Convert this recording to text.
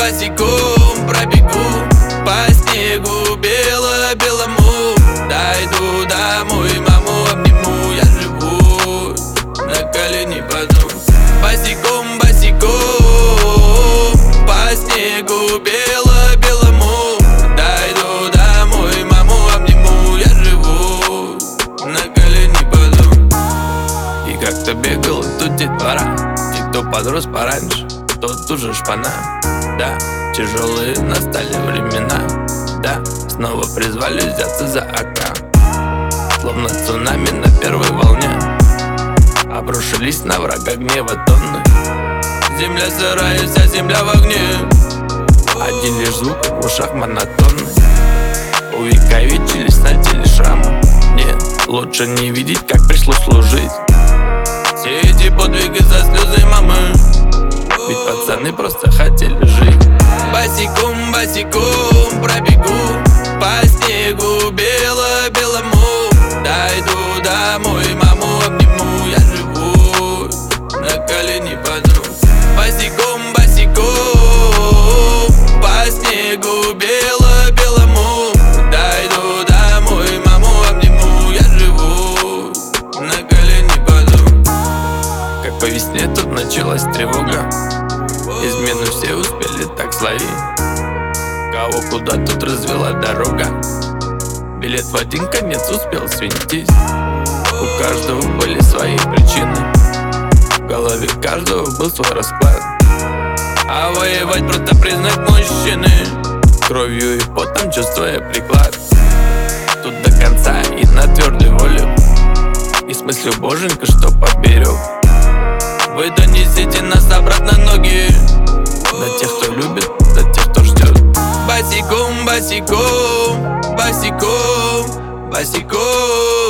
босиком пробегу по снегу бело-белому. Дойду домой, маму обниму, я живу, на колени паду. Босиком, босиком по снегу бело-белому. Дойду домой, маму обниму, я живу, на колени паду. И как-то бегал тут детвора, и кто подрос пораньше, тот уже шпана. Да, тяжелые настали времена, да, снова призвали взяться за окна. Словно цунами на первой волне обрушились на врага гнева тонны. Земля сырая, вся земля в огне, один лишь звук в ушах монотонный. Увековечились на теле шрамы. Нет, лучше не видеть, как пришлось служить. Все эти подвиги за слезы мамы, ведь пацаны просто хотели жить. Босиком, босиком пробегу по снегу бело-белому. Дойду домой, маму обниму, я живу, на колени паду. Босиком, босиком по снегу бело-белому. Дойду домой, маму обниму, я живу, на колени паду. Как по весне тут началась тревога, измену все успели так словить. Кого куда тут развела дорога, билет в один конец успел свинтить. У каждого были свои причины, в голове каждого был свой расклад. А воевать просто признак мужчины, кровью и потом чувствуя приклад. Тут до конца и на твердой воле, и с мыслью боженька, что поберег. Вы донесите нас обратно ноги, до тех, кто любит, до тех, кто ждет. Босиком, босиком, босиком, босиком.